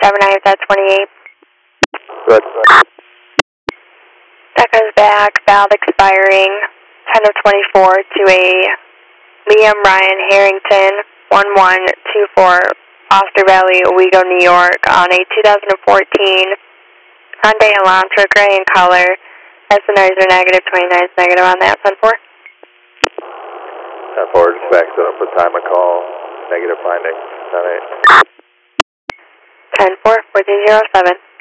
79 at 28. Good. That goes back, valve expiring 10 of 24 to a Liam Ryan Harrington 1124 Foster Valley, Owego, New York on a 2014 Hyundai Elantra, gray in color. SNRs are negative, 29 is negative on that, 10-4. 10-4, just back up for time of call. Negative finding, 10-8. 10-4, 1407.